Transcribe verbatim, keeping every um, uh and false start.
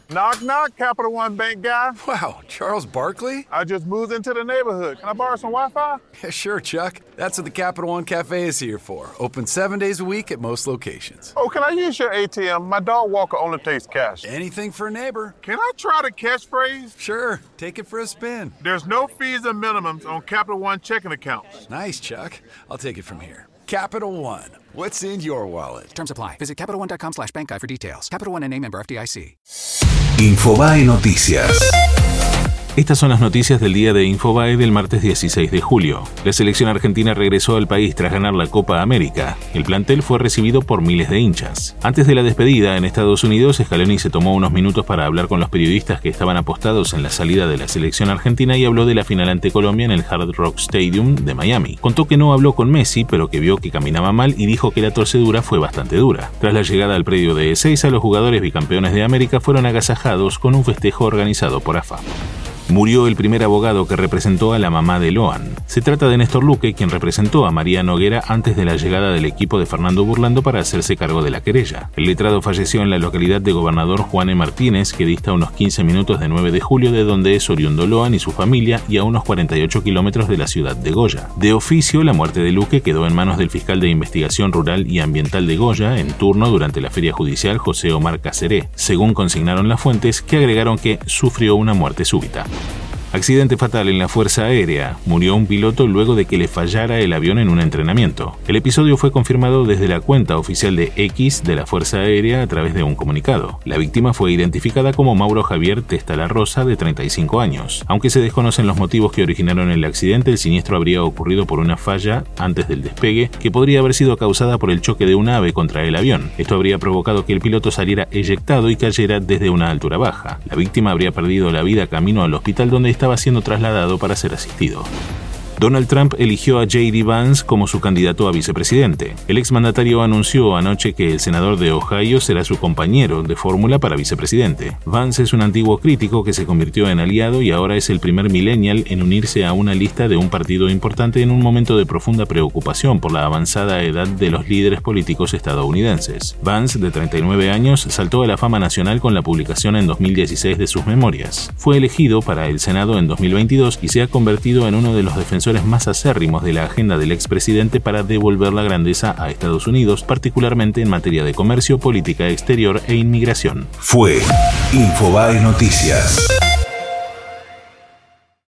Knock, knock, Capital One Bank guy. Wow, Charles Barkley? I just moved into the neighborhood. Can I borrow some Wi-Fi? Yeah, sure, Chuck. That's what the Capital One Cafe is here for. Open seven days a week at most locations. Oh, can I use your A T M? My dog Walker only takes cash. Anything for a neighbor. Can I try the catchphrase? Sure, take it for a spin. There's no fees and minimums on Capital One checking accounts. Nice, Chuck. I'll take it from here. Capital One. What's in your wallet? Terms apply. Visit CapitalOne.com slash bank guide for details. Capital One N A member F D I C. Infobae Noticias. Estas son las noticias del día de Infobae del martes dieciséis de julio. La selección argentina regresó al país tras ganar la Copa América. El plantel fue recibido por miles de hinchas. Antes de la despedida en Estados Unidos, Scaloni se tomó unos minutos para hablar con los periodistas que estaban apostados en la salida de la selección argentina y habló de la final ante Colombia en el Hard Rock Stadium de Miami. Contó que no habló con Messi, pero que vio que caminaba mal y dijo que la torcedura fue bastante dura. Tras la llegada al predio de Ezeiza, los jugadores bicampeones de América fueron agasajados con un festejo organizado por A F A. Murió el primer abogado que representó a la mamá de Loan. Se trata de Néstor Luque, quien representó a María Noguera antes de la llegada del equipo de Fernando Burlando para hacerse cargo de la querella. El letrado falleció en la localidad de Gobernador Juan E. Martínez, que dista unos quince minutos de nueve de julio, de donde es oriundo Loan y su familia, y a unos cuarenta y ocho kilómetros de la ciudad de Goya. De oficio, la muerte de Luque quedó en manos del fiscal de Investigación Rural y Ambiental de Goya, en turno durante la feria judicial José Omar Caceré, según consignaron las fuentes, que agregaron que sufrió una muerte súbita. Accidente fatal en la Fuerza Aérea. Murió un piloto luego de que le fallara el avión en un entrenamiento. El episodio fue confirmado desde la cuenta oficial de X de la Fuerza Aérea a través de un comunicado. La víctima fue identificada como Mauro Javier Testa La Rosa, de treinta y cinco años. Aunque se desconocen los motivos que originaron el accidente, el siniestro habría ocurrido por una falla antes del despegue que podría haber sido causada por el choque de un ave contra el avión. Esto habría provocado que el piloto saliera eyectado y cayera desde una altura baja. La víctima habría perdido la vida camino al hospital donde estaba estaba siendo trasladado para ser asistido. Donald Trump eligió a J D Vance como su candidato a vicepresidente. El exmandatario anunció anoche que el senador de Ohio será su compañero de fórmula para vicepresidente. Vance es un antiguo crítico que se convirtió en aliado y ahora es el primer millennial en unirse a una lista de un partido importante en un momento de profunda preocupación por la avanzada edad de los líderes políticos estadounidenses. Vance, de treinta y nueve años, saltó a la fama nacional con la publicación en dos mil dieciséis de sus memorias. Fue elegido para el Senado en dos mil veintidós y se ha convertido en uno de los defensores más acérrimos de la agenda del expresidente para devolver la grandeza a Estados Unidos, particularmente en materia de comercio, política exterior e inmigración. Fue Infobae Noticias.